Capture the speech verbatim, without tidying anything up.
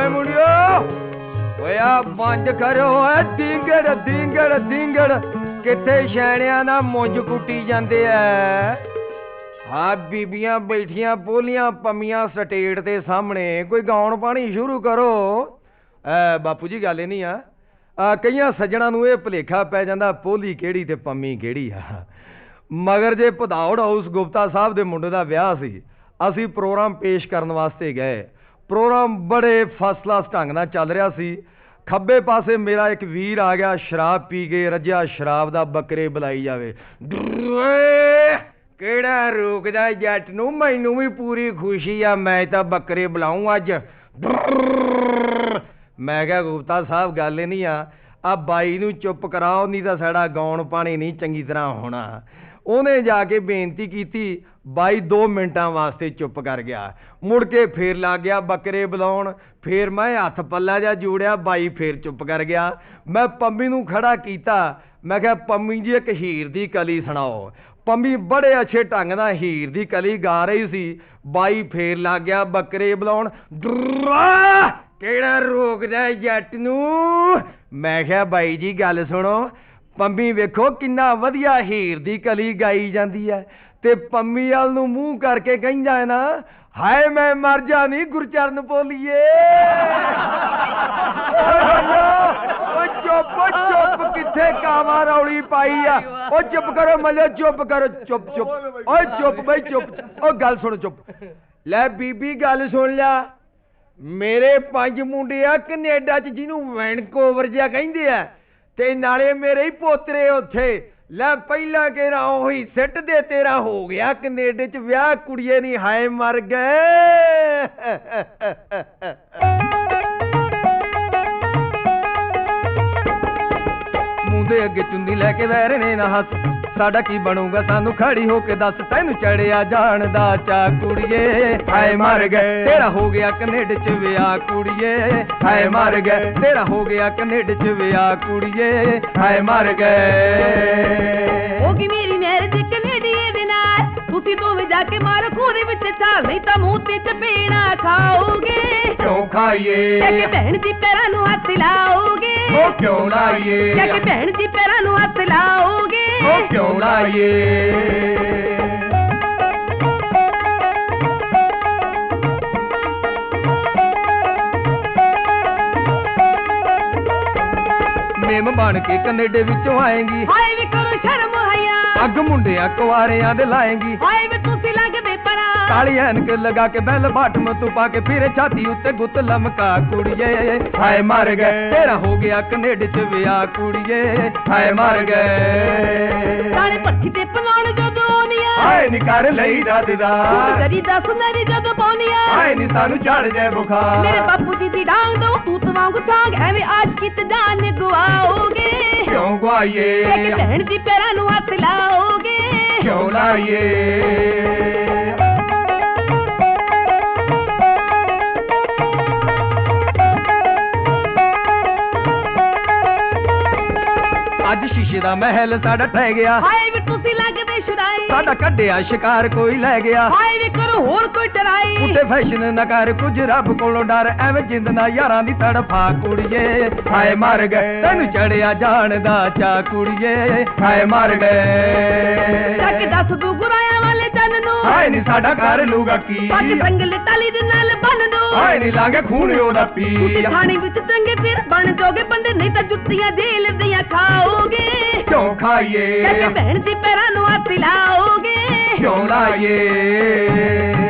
ओए मुंडियो ओया बंद करो दींगड़ दींगड़ दींगड़ किथे शैणियां दा मुंज कुट्टी जांदे ऐ। हाँ बीबियां बैठियां पोलियां पमियां स्टेट दे सामने कोई गाउन पानी शुरू करो। ए बापू जी गल नहीं आ कईयां सज्जणां नूं इह भुलेखा पै जांदा पोली किहड़ी ते पम्मी किहड़ी आ। मगर जे भदौड़ हाउस गुप्ता साहब दे मुंडे दा विआह सी असीं प्रोग्राम पेश करन वास्ते गए। प्रोग्राम बड़े फस्ट क्लास ढंग नाल चल रहा सी। खब्बे पासे मेरा एक वीर आ गया शराब पी के रज्जिया शराब दा बकरे बुलाई जावे। केड़ा रोकदा जट नूं मैनूं भी पूरी खुशी आ मैं तां बकरे बुलाऊं अज। मैं क्या गुप्ता साहब गल नहीं आ आ बाई नूं चुप कराओ नहीं तां साडा गौण पानी नहीं चंगी तरह होना। उन्हें जाके बेनती की बाई दो मिनटां वास्ते चुप कर गया। मुड़ के फिर लग गया बकरे बुलाउण। फिर मैं हथ पल्ला जा जोड़िया बाई फिर चुप कर गया। मैं पम्मी नूं खड़ा कीता मैं क्या पम्मी जी एक हीर दी कली सुणाओ। पम्मी बड़े अच्छे ढंग नाल हीर दी कली गा रही सी। बाई फिर लग गया बकरे बुलाउण। केड़ा रोकदा जट नूं। मैं क्या बाई जी गल सुनो पम्मी वेखो किन्ना वधिया हीर दी कली गाई जांदी है ते पम्मी वाल नूं मूंह करके कहिंदा है ना हाय मैं मर जानी गुरचरण बोलिए। चुप चुप किथे कावा रौली पाई आ। ओ चुप करो मल्ले चुप करो चुप चुप ओ चुप बई चुप ओ गल सुन चुप लै बीबी गल सुन ला। मेरे पंज मुंडे आ कनेडा च जिन्हों वैनकोवर जिहा कहिंदे आ ते नाले मेरे ही पोतरे उत्थे लै पहला केरा ओही सिट दे तेरा हो गया कनेडे च विआह कुड़िए नी हाय मर गए। मुंडे अगे चुन्नी लैके वैर ने ना हस साडा की बनूगा सानू खड़ी होके दस तैनू चढ़िया जान दा चा कुड़िए हाय मर गए तेरा हो गया कनेडे च विआह कुड़िए हाय मर गए तेरा हो गया कनेडे च विआह कुड़िए हाय मर गए। होगी मेरी मैरिज कनेडिये दे नाल तुसी दोवें जाके मारो खूह विच छाल नहीं तां मूंह ते चपेड़ा खाओगे। क्यों खाइए जाके भैन दी पैरां नूं हत्थ लाओगे। ओ क्यों लाइए जाके भैन दी पैरां नूं हत्थ लाओगे। ओ क्यों लाइए। मेम बन के कनेडे विचों आएंगी हाय वे करो शर्म हया अग मुंडिया कुआरियां दे लाएंगी हाय वे तुसी लगदे परा काली ऐनक लगा के बैल बाटम तू पा के फिर छाती उत्ते गुत लमका कुड़िए हाय मर गए तेरा हो गया कनेडे च विआह कुड़िए हाय मर गए। सारे पट्ठी ते पलाण जदों आउणिया हाय नी कर लई दादा करी दा सुनरी जदों पाउणिया हाय नी सानू चढ़ जाए बुखार। मेरे बापू जी दी डांग दो तूत वांगू सांग एवें आशिकी ते जान गवाओगे। क्यों गवाइए जाके भैन दी पैरां नूं हत्थ लाओगे। क्यों लाइए। अज शीशे दा महल साडा टह गया हाय वे तुसी लगदे छुड़ाई साडा कड्डिया शिकार कोई लै गया हाय वे करो होर कोई डराई उते फैशन न कर कुछ रब कोलों डर एवें जिंद ना यारां दी तड़फा कुड़िए हाय मर गए तैनू चढ़िया जान दा चा कुड़िए हाय मर गए। जाके दस दू गुराया वाले जन नूं हाय नी साडा कर लूगा की पग संगल ताली दे नाल बन दो हाय नी लांगे खून ओदा पी तुसी थाने विच चंगे फिर बन जोगे बंदे नहीं तां जुत्तियां जेल दियां खाओगे। क्यों खाइए जाके भैन दी पैरां नूं हत्थ लाओगे। क्यों लाइए।